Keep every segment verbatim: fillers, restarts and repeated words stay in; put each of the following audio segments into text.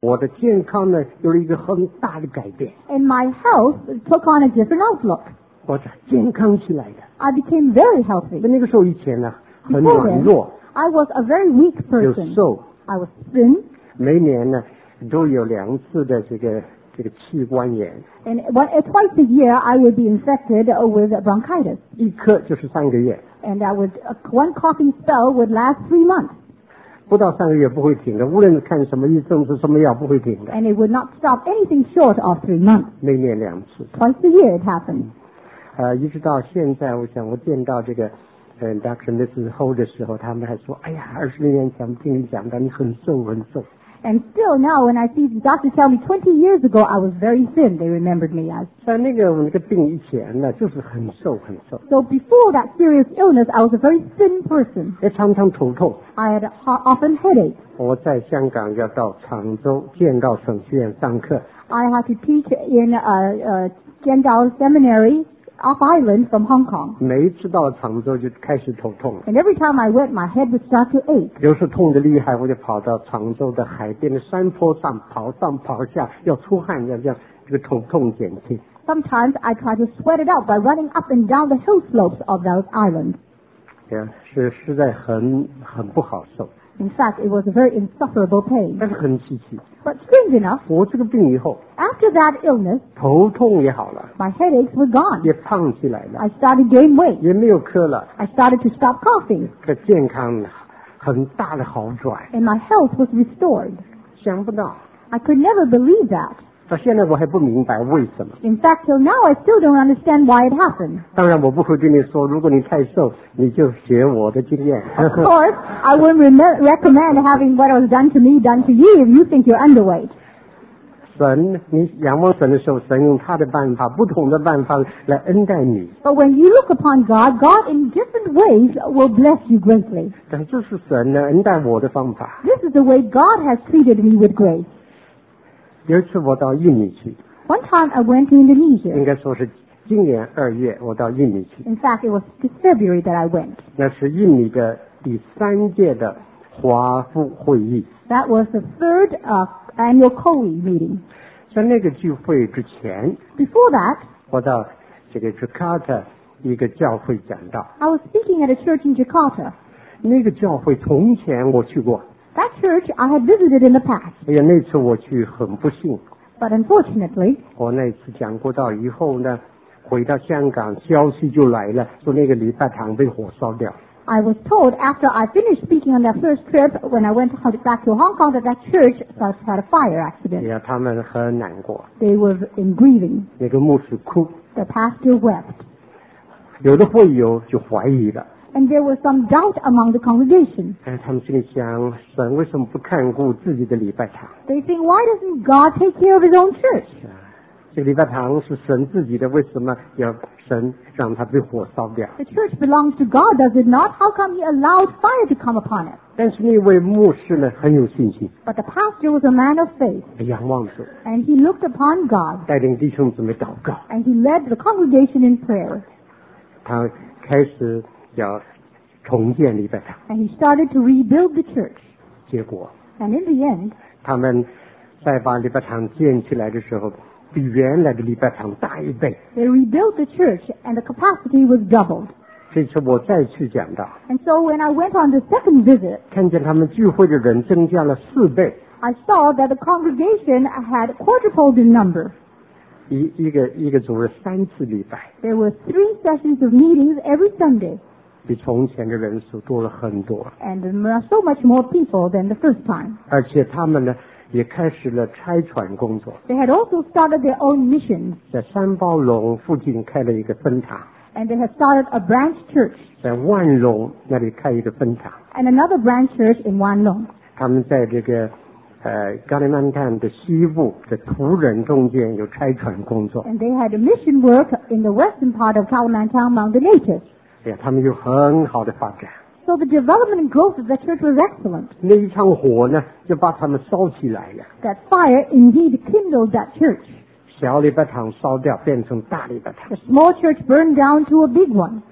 我的健康呢有了一个很大的改变。 And my health took on a different outlook. 我健康起来的。 I became very healthy. 那个时候以前呢，很软弱。 I was a very weak person. 又瘦。 I was thin. 每年呢都有两次的这个这个气管炎。 And one, twice a year I would be infected with bronchitis. 一咳就是三个月。 And I would, uh, one coughing spell would last three months. 不到三个月不会停的，无论看什么医生吃什么药不会停的。 And it would not stop anything short of three months. 每年两次。 Twice a year it happened. 呃，一直到现在，我想我见到这个呃 Doctor Missus Ho 的时候，他们还说：“哎呀，二十年前听你讲的，你很瘦很瘦。” And still now, when I see the doctor tell me twenty years ago I was very thin, they remembered me as. 在那个那个病以前呢，就是很瘦很瘦。 So before that serious illness, I was a very thin person. 也常常头痛。 I had often headaches. 我在香港要到常州剑道神学院上课。 I had to teach in uh, uh, Jiandao Seminary off island from Hong Kong. 每一次到常州就开始头痛。 And every time I went, my head would start to ache. 有时痛得厉害，我就跑到常州的海边的山坡上跑上跑下，要出汗，要让这个头痛减轻。 Sometimes I try to sweat it out by running up and down the hill slopes of those islands. 对啊，是实在很很不好受。 In fact, it was a very insufferable pain. 但是很稀奇。 But strange enough, 我这个病以后 after that illness, 头痛也好了 my headaches were gone. 也胖起来了 I started gaining weight. 也没有咳了 I started to stop coughing. 这健康很大的好转 And my health was restored. 想不到 I could never believe that. 到现在我还不明白为什么 In fact, till now I still don't understand why it happened. 当然我不会跟你说如果你太瘦你就学我的经验 Of course, I wouldn't re- recommend having what was done to me done to you if you think you're underweight. 神你仰望神的时候神用他的办法不同的办法来恩待你 But when you look upon God, God in different ways will bless you greatly. 但这是神呢恩待我的方法 This is the way God has treated me with grace. 有一次我到印尼去 One time I went to Indonesia. 应该说是今年二月我到印尼去 In fact, it was this February that I went. 那是印尼的第三届的华府会议 That was the third uh, annual C O E meeting. 在那个聚会之前 Before that, 我到这个 Jakarta 一个教会讲道 I was speaking at a church in Jakarta. 那个教会从前我去过 That church I had visited in the past. 哎呀那次我去很不幸 But unfortunately, 我那次讲过道以后呢回到香港消息就来了说那个礼拜堂被火烧掉 I was told after I finished speaking on that first trip, when I went back to Hong Kong, that that church had a fire 哎 accident. 呀他们很难过 They were in grieving. 那个牧师哭 The pastor wept. 有的会友就怀疑了 And there was some doubt among the congregation. 哎他们心里想神为什么不看顾自己的礼拜堂 They think, why doesn't God take care of his own church? 这个礼拜堂是神自己的为什么要神让它被火烧掉 The church belongs to God, does it not? How come he allowed fire to come upon it? 但是那位牧师呢很有信心 But the pastor was a man of faith, 仰望主 and he looked upon God, 带领弟兄姊妹祷告 and he led the congregation in prayer, 他开始要重建礼拜堂 and he started to rebuild the church. 结果 And in the end, 他们在把礼拜堂建起来的时候比原来的礼拜堂大一倍 they rebuilt the church, and the capacity was doubled. 这次我再去讲到 And so when I went on the second visit, 看见他们聚会的人增加了四倍 I saw that the congregation had quadrupled in number. 一一个一个主日三次礼拜 There were three sessions of meetings every Sunday, 比从前的人数多了很多 and there were so much more people than the first time. 而且他们呢也开始了差传工作 They had also started their own missions, 在三包龙附近开了一个分堂 and they had started a branch church 在万隆那里开一个分堂 and another branch church in Wan Long. 他们在这个呃加利曼丹的西部的土人中间有差传工作 And they had a mission work in the western part of Kalimantan among the natives. 哎呀他们有很好的发展 So the development and growth of the church was excellent. 那一场火呢就把他们烧起来了 That fire indeed kindled that church. 小礼拜堂烧掉变成大礼拜堂 The small church burned down to a big one.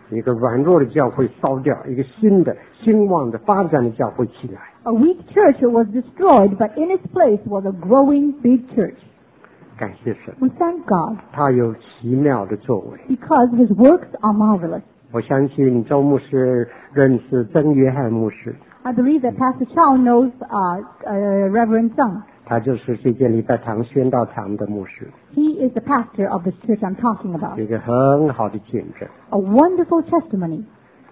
一个软弱的教会烧掉，一个新的兴旺的发展的教会起来。 A weak church was destroyed, but in its place was a growing big church. 感谢神， We thank God 他有奇妙的作为。 because His works are marvelous. 我相信周牧师认识曾约翰牧师， I believe that Pastor Chow knows uh, uh, Reverend Sung. 他就是这间礼拜堂宣道堂的牧师， He is the pastor of this church I'm talking about. 一个很好的见证。 A wonderful testimony.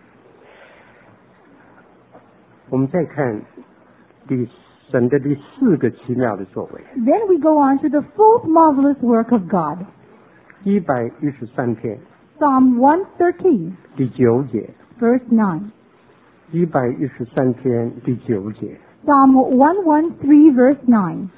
我们再看第神的第四个奇妙的作为， Then we go on to the fourth marvelous work of God. 一百一十三篇 Psalm one thirteen, 第九节， verse nine. 一百一十三篇第九节。 Psalm one thirteen, verse nine.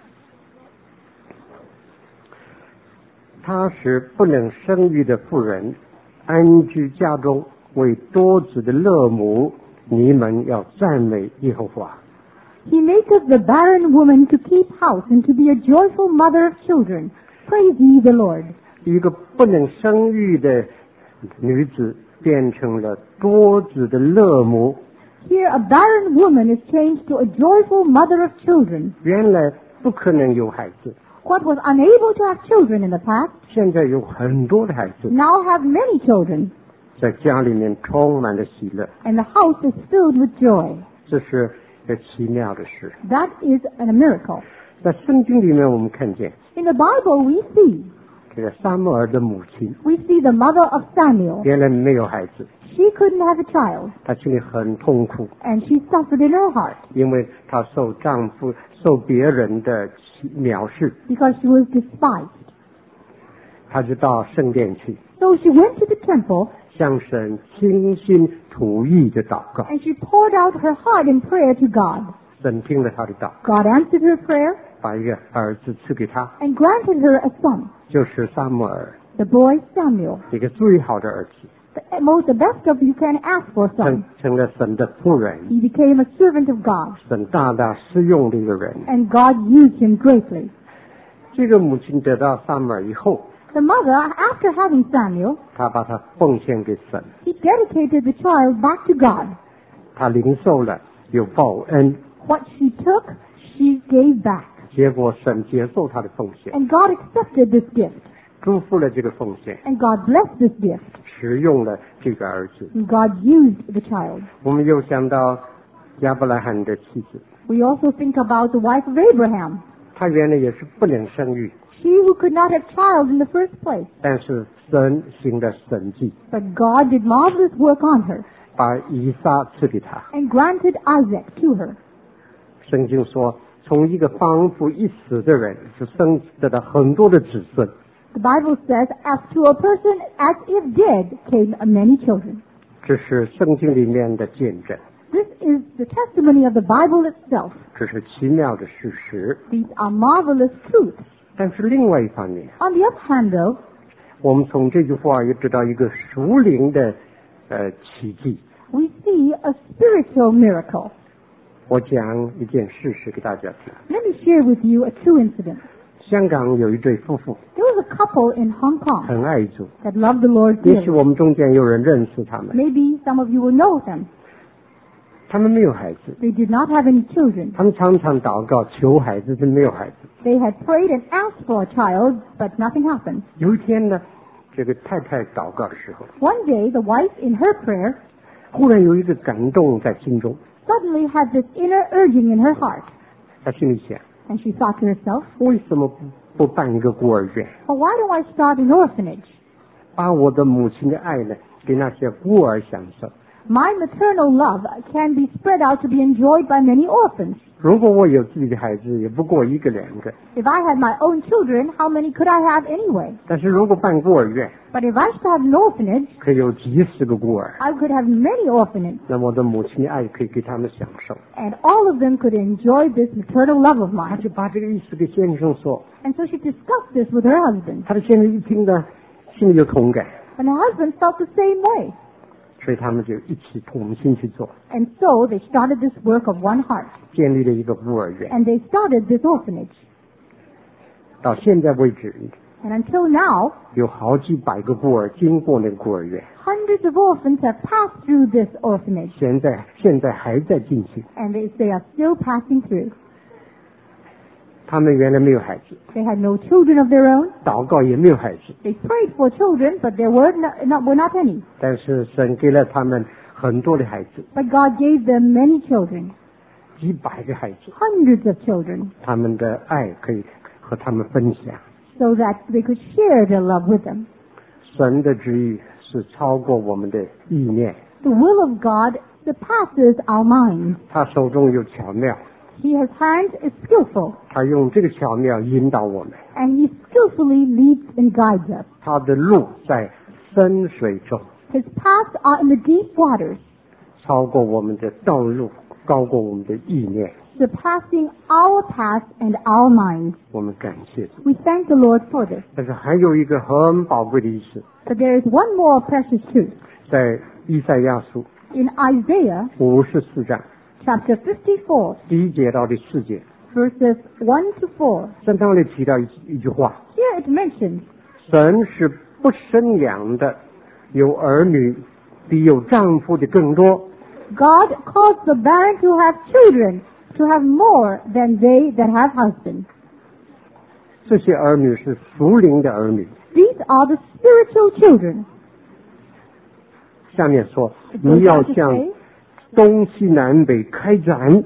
他使不能生育的妇人安居家中，为多子的乐母，你们要赞美耶和华。 He maketh the barren woman to keep house and to be a joyful mother of children. Praise ye the Lord. 一个不能生育的女子变成了多子的乐母， Here a barren woman is changed to a joyful mother of children. 原来不可能有孩子， What was unable to have children in the past 现在有很多的孩子， now have many children, 在家里面充满了喜乐， and the house is filled with joy. 这是一个奇妙的事。 That is a miracle. 在圣经里面，我们看见 In the Bible we see, 这个撒母耳的母亲 we see the mother of Samuel. 原来没有孩子， She couldn't have a child, 她心里很痛苦， and she suffered in her heart 因为她受丈夫、受别人的藐视， because she was despised. 她就到圣殿去， So she went to the temple 向神倾心吐意的祷告。 and she poured out her heart in prayer to God. 神听了她的祷告， God answered her prayer 把一个儿子赐给她， and granted her a son, 就是撒母耳， the boy Samuel. 一个最好的儿子， The most, the best of you can ask for a 成 son. 成了神的仆人， He became a servant of God, 神大大施用的一个人。 and God used him greatly. 这个母亲得到撒母耳以后， The mother, after having Samuel, 她把他奉献给神， she dedicated the child back to God. 她领受了有报恩， What she took, she gave back. 结果神接受她的奉献， And God accepted this gift. 祝福了这个奉献， And God blessed this gift. 使用了这个儿子。 And God used the child. 我们又想到亚伯拉罕的妻子， We also think about the wife of Abraham. 她原来也是不能生育， She who could not have child in the first place. 但是神行了神迹， But God did marvelous work on her 把以撒赐给她。 and granted Isaac to her. 圣经说，从一个仿佛一死的人，是生得到很多的子孙。 The Bible says, as to a person as if dead came many children. 这是圣经里面的见证， This is the testimony of the Bible itself. 这是奇妙的事实。 These are marvelous truths. 但是另外一方面， On the other hand, though, 我们从这句话也知道一个属灵的呃奇迹。 we see a spiritual miracle. 我讲一件事实给大家听。 Let me share with you a true incident. 香港有一对夫妇 There was a couple in Hong Kong 很爱主， that loved the Lord 也许 dearly. 我们中间有人认识他们。 Maybe some of you will know them. 他们没有孩子， They did not have any children. 他们常常祷告求孩子，是没有孩子。 They had prayed and asked for a child, but nothing happened. 有一天呢，这个太太祷告的时候， One day, the wife, in her prayer, 忽然有一个感动在心中， suddenly had this inner urging in her heart. 她心里想： And she thought to herself, 为什么不不办一个孤儿院， well, why don't I start an orphanage? 把我的母亲的爱呢，给那些孤儿享受？ My maternal love can be spread out to be enjoyed by many orphans. 如果我有自己的孩子，也不过一个两个； If I had my own children, how many could I have anyway? 但是如果办孤儿院， But if I should have an orphanage, 可以有几十个孤儿， I could have many orphanages, 那么我的母亲的爱可以给他们享受。 and all of them could enjoy this maternal love of 她 mine. 就把这个意思给先生说， And so she discussed this with her husband. 她的先生一听呢，心里有同感， And her husband felt the same way. 所以他们就一起同心去做， And so they started this work of one heart. 建立了一个孤儿院。 And they started this orphanage. 到现在为止， And until now, 有好几百个孤儿经过那个孤儿院， hundreds of orphans have passed through this orphanage, 现在现在还在进行。 and they, they are still passing through. 他们原来没有孩子， They had no children of their own. 祷告也没有孩子， They prayed for children, but there were not, not, were not any. 但是神给了他们很多的孩子， But God gave them many children, 几百个孩子， hundreds of children, 他们的爱可以和他们分享。 so that they could share their love with them. 神的旨意是超过我们的意念， The will of God surpasses our minds. 他手中有巧妙， His hand is skillful, 他用这个巧妙引导我们， and He skillfully leads and guides us. 他的路在深水中， His paths are in the deep waters, 超过我们的道路，高过我们的意念。 surpassing our paths and our minds. 我们感谢主。 We thank the Lord for this. 但是还有一个很宝贵的意思， But there is one more precious truth. 在以赛亚书 In Isaiah 五十四章 chapter fifty-four, 第一节到第四节， verses one to four, 圣经里提到一一句话： here it mentions, 神是不生养的，有儿女比有丈夫的更多。 God caused the barren to have children, to have more than they that have husbands. 这些儿女是属灵的儿女。 These are the spiritual children. 下面说， It goes 你要 on to 向 say, 东西南北开展，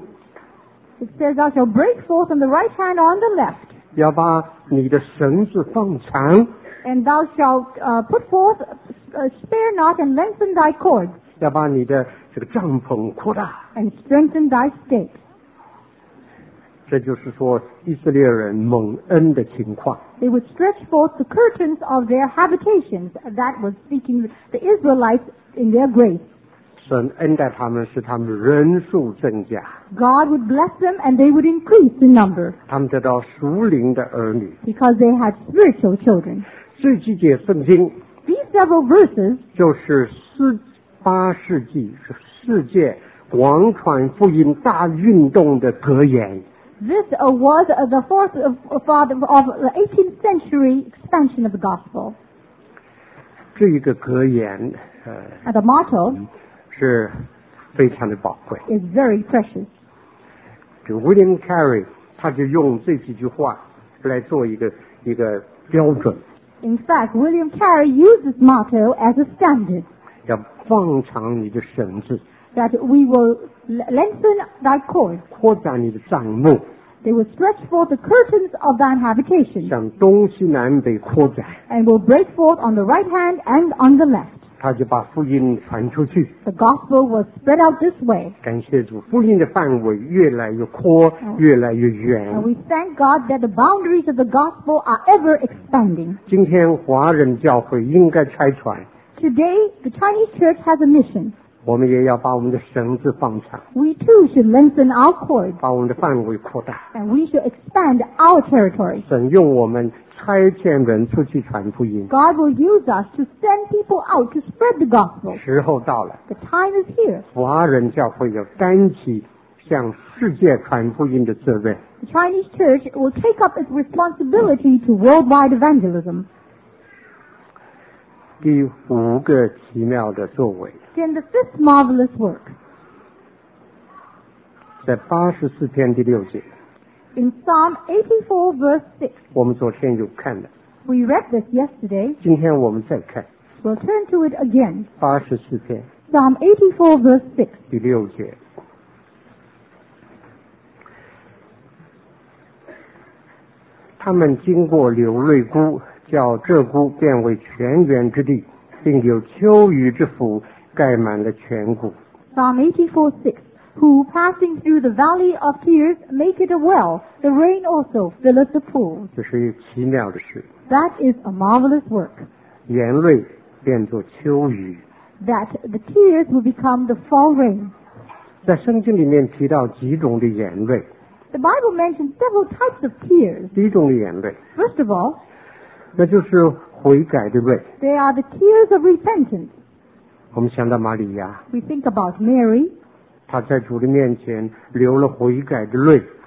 it says, Thou shalt break forth on the right hand or on the left, 要把你的绳子放长， and thou shalt uh, put forth, uh, spare not, and lengthen thy cords, 要把你的这个帐篷扩大。 and strengthen thy stakes. 这就是说以色列人蒙恩的情况。 They would stretch forth the curtains of their habitations. That was speaking the Israelites in their grace. 神恩待他们，使他们人数增加， God would bless them and they would increase in number 他们得到属灵的儿女。 because they had spiritual children. 这几节圣经 These several verses 就是十八世纪世界广传福音大运动的格言。 This uh, was uh, the fourth of, of, of the eighteenth century expansion of the gospel. 这一个格言，呃， And the motto 是非常的宝贵。 is very precious. 这 William Carey 他就用这几句话来做一个一个标准， In fact, William Carey used this motto as a standard, 要放长你的绳子， that we will l- lengthen thy cords. 扩展你的帐幕， They will stretch forth the curtains of thine habitation, 向东西南北扩展。 and will break forth on the right hand and on the left. 他就把福音传出去。 The gospel was spread out this way. 感谢主，福音的范围越来越扩，越来越 And 远。 we thank God that the boundaries of the gospel are ever expanding. 今天华人教会应该拆穿， Today, the Chinese church has a mission. 我们也要把我们的绳子放长， We too should lengthen our cords, 把我们的范围扩大。 and we should expand our territory. 神用我们差遣人出去传福音， God will use us to send people out to spread the gospel. 时候到了， The time is here. 华人教会要担起向世界传福音的责任。 The Chinese church will take up its responsibility to worldwide evangelism. 第五个奇妙的作为， Then the fifth marvelous work, 在八十四篇第六节， in Psalm eighty-four verse six. 我们昨天有看的， We read this yesterday. 今天我们再看 We'll turn to it again. 八十四篇 Psalm eighty-four verse six. 第六节。他们经过流瑞谷，叫这谷变为泉源之地，并有秋雨之福盖满了全谷。 Psalm eighty-four six. Who passing through the valley of tears make it a well, the rain also filleth the pool. 这是一个奇妙的事， That is a marvelous work. 眼泪变作秋雨。 That the tears will become the fall rain. 在圣经里面提到几种的眼泪， The Bible mentions several types of tears. 第一种的眼泪， First of all, 那就是悔改的泪。 they are the tears of repentance. 我们想到玛利亚， We think about Mary. 她在主的面前流了悔改的泪，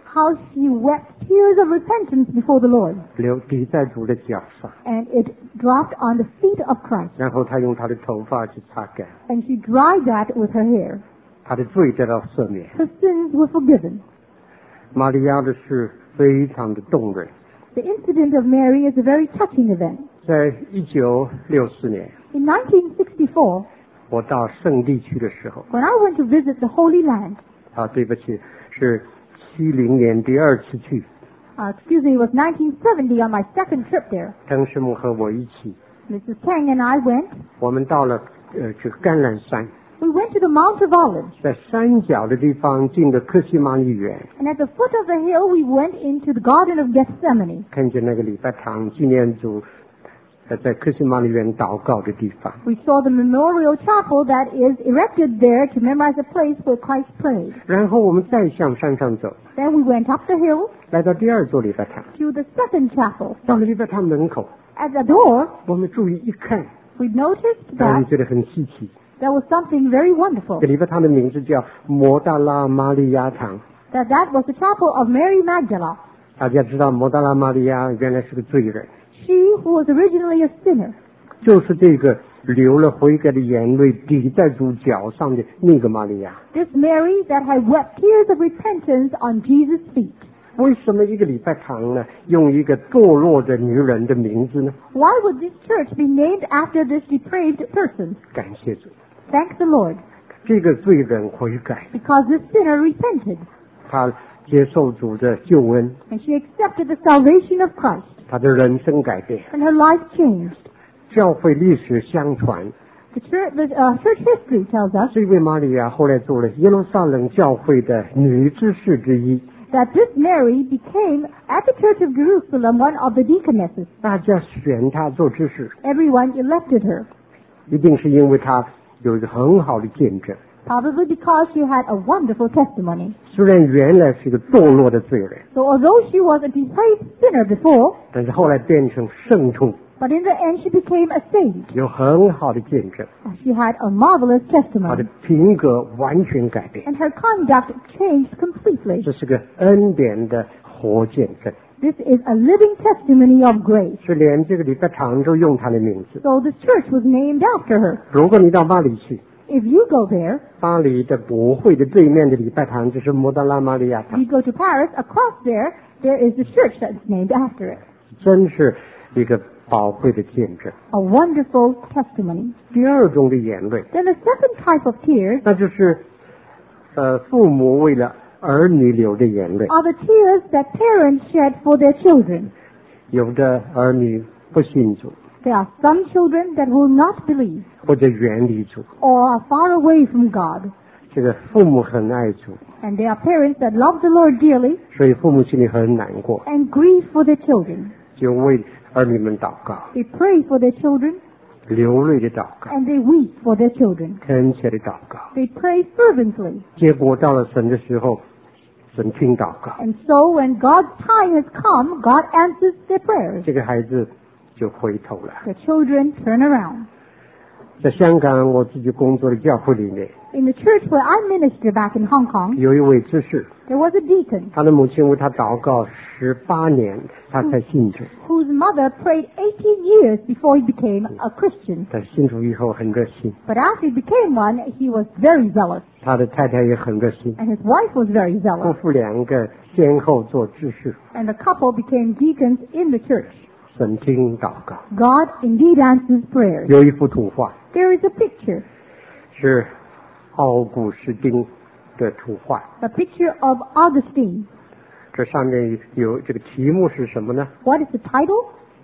how she wept tears of repentance before the Lord, 流滴在主的脚上， and it dropped on the feet of Christ, 然后他用他的头发去擦干， and she dried that with her hair. 他的罪得到赦免。 Her sins were forgiven. 玛利亚的事非常的动人。 The incident of Mary is a very touching event. 在一九六四年， In nineteen sixty-four, 我到圣地去的时候， when I went to visit the Holy Land, 啊，对不起，是七零年第二次去， uh, excuse me, it was nineteen seventy on my second trip there. 滕师母和我一起， Missus Tang and I went. 我们到了呃这个橄榄山， We went to the Mount of Olives, 在山脚的地方进了克西玛丽园， and at the foot of the hill we went into the Garden of Gethsemane. 看见那个礼拜堂纪念主呃在克西玛丽园祷告的地方。 We saw the memorial chapel that is erected there to memorize the place where Christ prayed. 然后我们再向山上走， Then we went up the hill 来到第二座礼拜堂， to the second chapel. 到了礼拜堂门口， At the door, 我们注意一看， we noticed 让人 that 觉得很稀奇。 there was something very wonderful. 这礼拜堂的名字叫摩大拉玛利亚堂。 That that was the chapel of Mary Magdala. 大家知道摩大拉玛利亚原来是个罪人， She who was originally a sinner. 就是这个流了悔改的眼泪滴在主脚上的那个玛利亚。 This Mary that had wept tears of repentance on Jesus' feet. 为什么一个礼拜堂呢用一个堕落的女人的名字呢？ Why would this church be named after this depraved person? 感谢主， Thank the Lord, 这个罪人悔改， because this sinner repented, 他接受主的救恩， and she accepted the salvation of Christ, 他的人生改变。 and her life changed. 教会历史相传， The church, the, uh, church history tells us 这位玛利亚后来做了耶路撒冷教会的女执事之一。 that this Mary became, at the Church of Jerusalem, one of the deaconesses. 大家选她做执事， Everyone elected her, 一定是因为她有一个很好的见证。 probably because she had a wonderful testimony. 虽然原来是个堕落的罪人， So although she was a depraved sinner before, 但是后来变成圣徒， but in the end she became a saint. 有很好的见证， She had a marvelous 她 testimony, 的品格完全改变。 and her conduct changed completely. 这是个恩典的活见证， This is a living testimony of grace. 是连这个礼拜堂都用她的名字。 So the church was named after her. 如果你到巴黎去， If you go there, 巴黎的国会的对面的礼拜堂就是摩大拉玛利亚堂， you go to Paris, across there, there is a church that's named after it. 真是一个宝贵的见证。 A wonderful testimony. 第二种的眼泪， Then the second type of tears 那就是呃父母为了儿女流的眼泪。 are the tears that parents shed for their children. 有的儿女不信主， There are some children that will not believe 或者远离主， or are far away from God. 这个父母很爱主， And there are parents that love the Lord dearly 所以父母心里很难过， and grieve for their children. 就为儿女们祷告， They pray for their children 流泪的祷告， and they weep for their children. 恳切的祷告。 They pray fervently. 结果到了神的时候，神听祷告， And so when God's time has come, God answers their prayers. 这个孩子就回头了。 The children turn around. 在香港我自己工作的教会里面， In the church where I minister back in Hong Kong, 有一位执事， there was a deacon 他的母亲为他祷告十八年，他才信主。 whose mother prayed eighteen years before he became a Christian. 他信主以后很热心， But after he became one, he was very zealous. 他的太太也很热心， And his wife was very 夫 zealous. 妇两个先后做执事， And the couple became deacons in the church. 神听祷告。 God indeed answers prayers. 有一幅图画 There is a picture, 是奥古斯丁的图画， a picture of Augustine. 这上面有这个题目是什么呢 What is the title?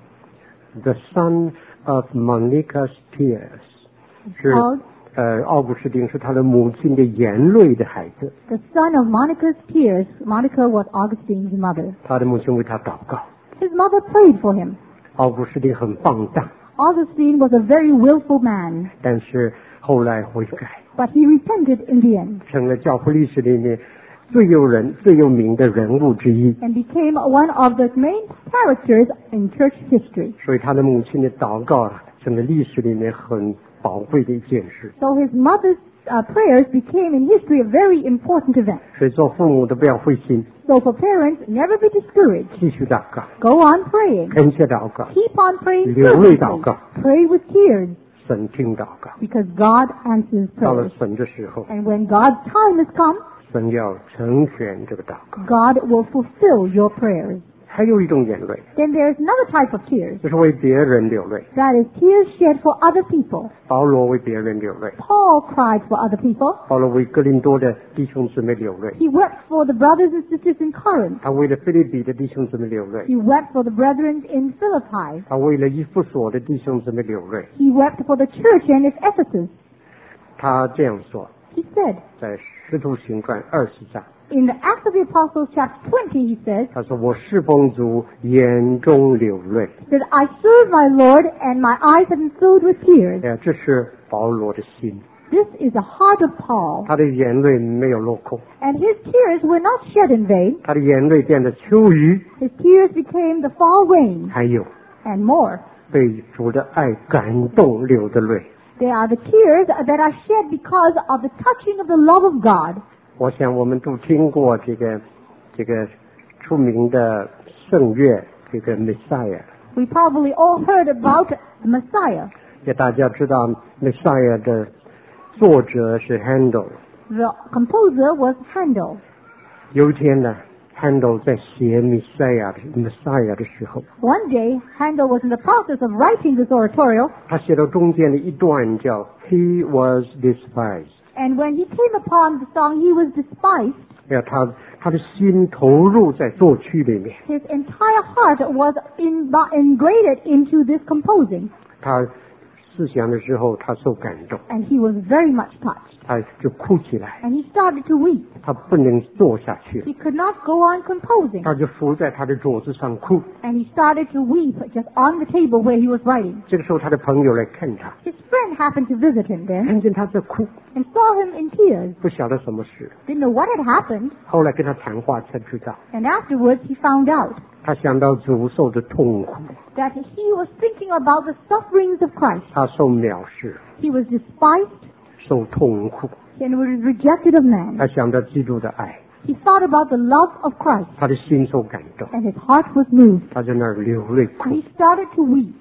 ？The son of Monica's tears， 是哦呃奥古斯丁是他的母亲的眼泪的孩子， The son of Monica's tears. Monica was Augustine's mother. 他的母亲为他祷告。 His mother prayed for him. 奥古斯丁很放荡， Augustine was a very willful man, 但是后来悔改， but he repented in the end 成了教会历史里面最有人最有名的人物之一。 and became one of the main characters in church history. 所以他的母亲的祷告啊，成了历史里面很宝贵的一件事。 So his mother's uh, prayers became in history a very important event. 所以做父母的不要灰心， So for parents, never be discouraged. 继续祷告， Go on praying. 恳切祷告， Keep on praying 流泪 fervently. 祷告， Pray with tears 神听祷告。 because God answers 到了 prayers. 神的时候， And when God's time has come, 神要成全这个祷告。 God will fulfill your prayers. 还有一种眼泪， Then there's another type of tears. 就是为别人流泪。 That is tears shed for other people. 保罗为别人流泪， Paul cried for other people. 保罗为哥林多的弟兄姊妹流泪， He wept for the brothers and sisters in Corinth. 他为了腓立比的弟兄姊妹流泪， He wept for the brethren in Philippi. 他为了以弗所的弟兄姊妹流泪。 He wept for the church in its Ephesus. 他这样说， He said, 在使徒行传二十章， in the Acts of the Apostles chapter twenty, he says, 他说：“我侍奉主，眼中流泪。 that I serve my Lord and my eyes have been filled with ” tears. 哎呀，这是保罗的心， This is the heart of Paul. 他的眼泪没有落空， And his tears were not shed in vain. 他的眼泪变得秋雨， His tears became the fall rain 还有 and more. 被主的爱感动流的泪。 They are the tears that are shed because of the touching of the love of God. 我想我们都听过这个这个出名的圣乐，这个 Messiah。 We probably all heard about the Messiah. 也大家知道 Messiah 的作者是 Handel。 The composer was Handel. 有一天呢 ，Handel 在写 Messiah 的 Messiah 的时候， One day, Handel was in the process of writing this oratorio, 他写到中间的一段叫 He was despised。 and when he came upon the song, he was despised. 哎呀，他他的心投入在作曲里面， His entire heart was in, ingrained into this composing, 他思想的时候，他受感动， and he was very much touched. 他就哭起来， And he started to weep. 他不能坐下去， He could not go on composing. 他就伏在他的桌子上哭。 And he started to weep just on the table where he was writing. 这个时候，他的朋友来看他， His friend happened to visit him then 看见他在哭， and saw him in tears. 不晓得什么事。 Didn't know what had happened. 后来跟他谈话才知道， And afterwards he found out 他想到主受的痛苦， that he was thinking about the sufferings of Christ. 他受藐视， He was despised 受痛苦， and was rejected of man. 他想到基督的爱， He thought about the love of Christ 他的心受感动， and his heart was moved. 他在那儿流泪 And 哭。 he started to weep.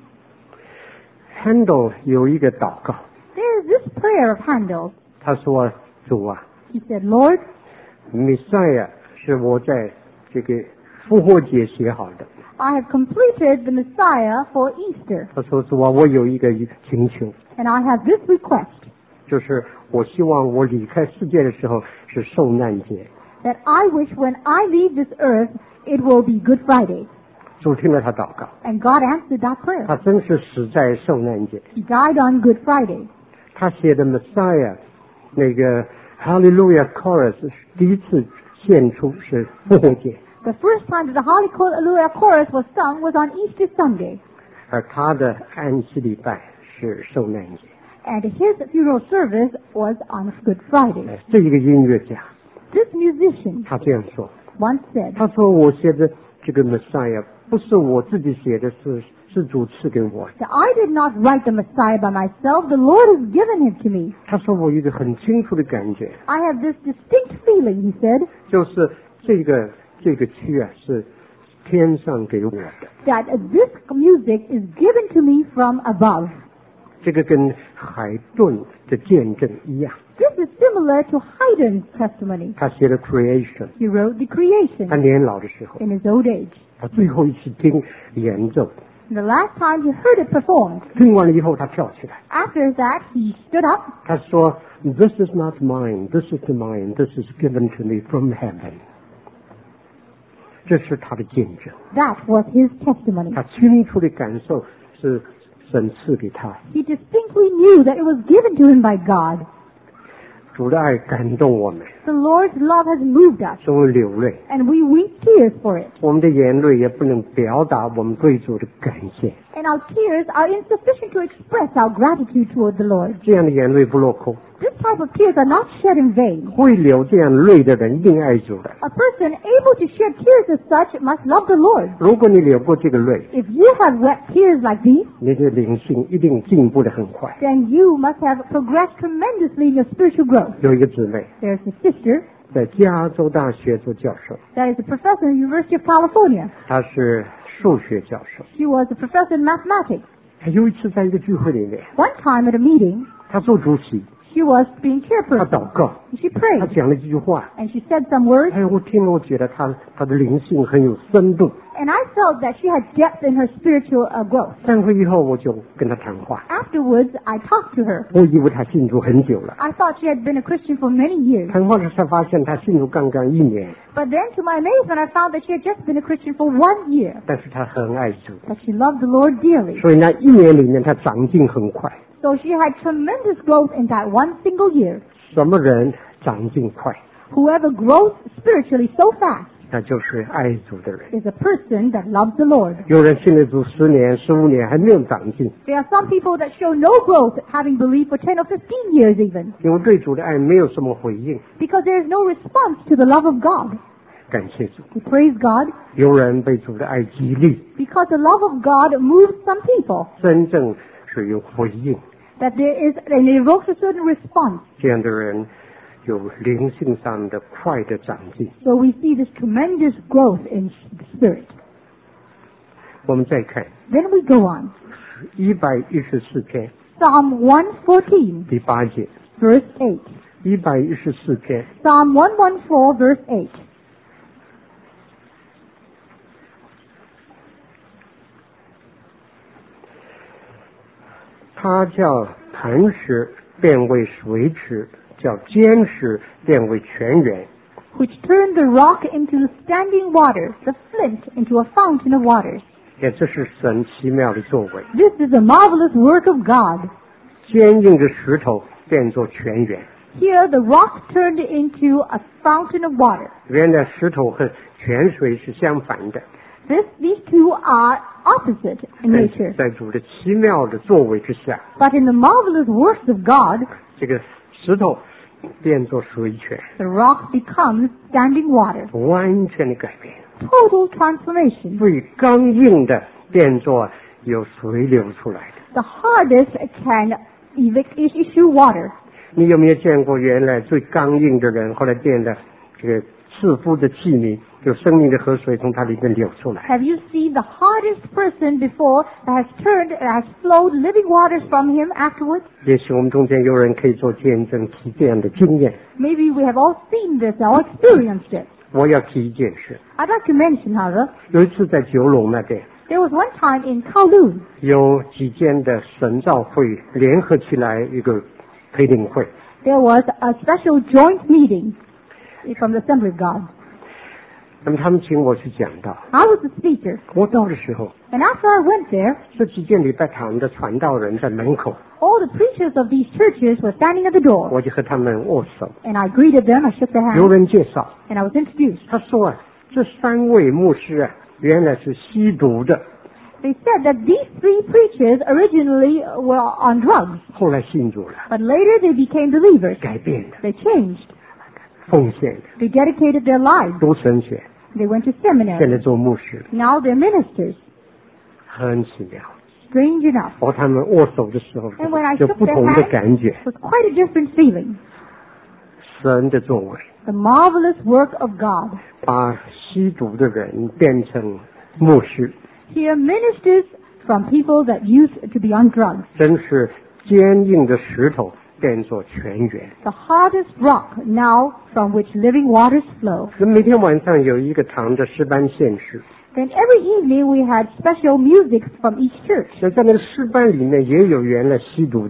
Handel 有一个祷告， There is this prayer of Handel. 他说：“主啊， He said, Lord, 弥赛亚是我在这个复活节写好的。 I have completed the Messiah for Easter, 他说：主啊，我有一个请求， and I have this request, 就是我希望我离开世界的时候是受难节。 that I wish when I leave this earth, it will be Good Friday. 主听了他祷告， And God answered that prayer. 他真是死在受难节。 He died on Good Friday. 他写的 Messiah 那个 Hallelujah Chorus 第一次献出是复活节， The first time that the Hallelujah Chorus was sung was on Easter Sunday, 而他的安息礼拜是受难节。 and his funeral service was on Good Friday. 哎，这一个音乐家， This musician 他这样说， once said, 他说我写的这个 Messiah 不是我自己写的，是是主赐给我的。 that I did not write the Messiah by myself, the Lord has given him to me. 他说我有一个很清楚的感觉， I have this distinct feeling, he said, 就是这个这个曲啊是天上给我的， that this music is given to me from above. 这个跟海顿的见证一样。 This is similar to Haydn's testimony. 他写的 Creation， He wrote the 他 creation 年老的时候， in his old age. 他最后一次听演奏， And the last time he heard it performed, 听完了以后他跳起来， after that he stood up 他说 This is not mine, this is mine, this is given to me from heaven。这是他的见证， That was his testimony. 他清楚的感受是神赐给他。 He distinctly knew that it was given to him by God. 主的爱感动我们， The Lord's love has moved us, 所以流泪。 and we weep tears for it. 我们的眼泪也不能表达我们对主的感谢， And our tears are insufficient to express our gratitude toward the Lord. 这样的眼泪不落空。 This type of tears are not shed in vain. 会流这样泪的人一定爱主的。 A person able to shed tears as such must love the Lord. 如果你流过这个泪， If you have wept tears like these, 你的灵性一定进步得很快。 then you must have progressed tremendously in your spiritual growth. 有一个姊妹 There's a sister 在加州大学做教授， that is a professor in the University of California. 她是数学教授。 She was a professor in mathematics. 她有一次在一个聚会里面， One time at a meeting, 她做主席， she was being 她 chairperson. 祷告， She 她 prayed, 讲了几句话。 and she said some words, 哎，我听了，我觉得她她的灵性很有深度。 and I felt that she had depth in her spiritual uh, growth. 散会以后，我就跟她谈话。 Afterwards, I talked to her. 我以为她信主很久了， I thought she had been a Christian for many years. 谈话的时候才发现她信主刚刚一年， But then, to my amazement, I found that she had just been a Christian for one year. 但是她很爱主， But she loved the Lord dearly. 所以那一年里面她长进很快。 So she had tremendous growth in that one single year. 什么人长进快？ Whoever grows spiritually so fast 那就是爱主的人。 is a person that loves the Lord. 有人信了主十年、十五年还没有长进， There are some people that show no growth, having believed for ten or fifteen years even, 因为对主的爱没有什么回应。 because there is no response to the love of God. 感谢主， We praise God 有人被主的爱激励， because the love of God moves some people, 真正是有回应。 that there is, and it evokes a certain response. 这样的人有灵性上的快的长进。 So we see this tremendous growth in the spirit. 我们再看 Then we go on. 一百一十四篇 Psalm one fourteen, 第八节， verse eight. 一百一十四篇 Psalm one fourteen, verse eight. 他叫磐石变为水池，叫坚石变为泉源。 Which turned the rock into standing water, the flint into a fountain of waters. 也这是神奇妙的作为。 This is a marvelous work of God. 坚硬的石头变作泉源。 Here the rock turned into a fountain of water. 原来石头和泉水是相反的， This, these two are opposite in 在 nature. 在主的奇妙的作为之下， But in the marvelous works of God, 这个石头变作水泉， the rock becomes standing water. 完全的改变。 Total transformation. 最刚硬的变作有水流出来的。 The hardest can evict, issue water. 你有没有见过原来最刚硬的人，后来变得这个赐福的器皿，有生命的河水从它里面流出来？ Have you seen the hardest person before that has turned, has flowed living waters from him afterwards? 也许我们中间有人可以做见证，提这样的经验。 Maybe we have all seen this, all experienced it. 我要提一件事， I'd like to mention, however, 有一次在九龙那边， there was one time in Kowloon, 有几间的神召会联合起来一个培灵会， there was a special joint meeting from the Assembly of God. 那么他们请我去讲道。 I was the speaker, 我到的时候， and after I went there, 这几间礼拜堂的传道人在门口， all the preachers of these churches were standing at the door, 我就和他们握手。 and I greeted them, I shook their 有 hands, 人介绍， and I was introduced. 他说啊，这三位牧师啊，原来是吸毒的， They said that these three preachers originally were on drugs, 后来信主了， but later they became believers. 改变的， They changed. 奉献的， They dedicated their lives. 读神学， They went to 现 seminary. 在做牧师， Now they're ministers. 很奇妙。 Strange enough. 和他们握手的时候 And when I， 就 shook 不 their 同的 hands, 感觉， it was quite a different feeling. 神的作为 The marvelous work of God. 把吸毒的人变成牧师， Here ministers from people that used to be on drugs. 真是坚硬的石头变作泉源。 The hardest rock now from which living waters flow. 那每天晚上有一个堂的诗班献诗， Then every evening we had special music from each church. 那在那个诗班里面也有原来吸毒的人，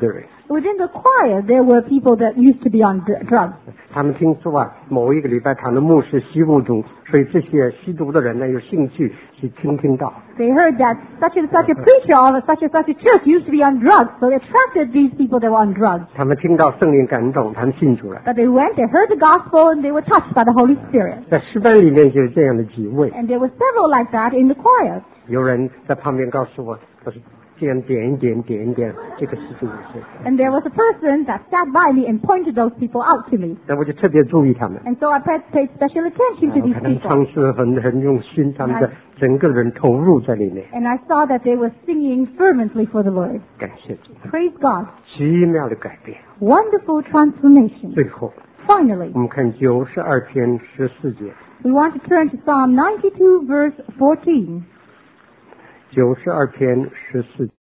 Within the choir, there were people that used to be on dr- drugs. 他们听说啊，某一个礼拜堂的牧师吸不中，所以这些吸毒的人呢有兴趣去听听到。 They heard that such and such a preacher of such and such a church used to be on drugs, so they attracted these people that were on drugs. 他们听到圣灵感动，他们信主了。 But they went, they heard the gospel, and they were touched by the Holy Spirit. 在诗班里面就有这样的几位， And there were several like that in the choir. 有人在旁边告诉我，我说这样点一点，点一点，这个是这个是。 And there was a person that sat by me and pointed those people out to me. 那我就特别注意他们。 And so I paid, paid special attention to 我 these 看他们 people. 唱诗很很用心，他们的整个人投入在里面。 And I saw that they were singing fervently for the Lord. 感谢主， Praise God. 奇妙的改变。 Wonderful transformation. 最后， Finally, 我们看九十二篇十四节， we want to turn to Psalm ninety-two, verse fourteen. 九十二篇十四。